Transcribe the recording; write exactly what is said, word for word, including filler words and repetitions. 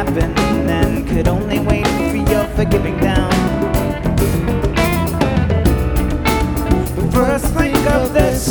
heaven and could only wait for your forgiving down. But first think of this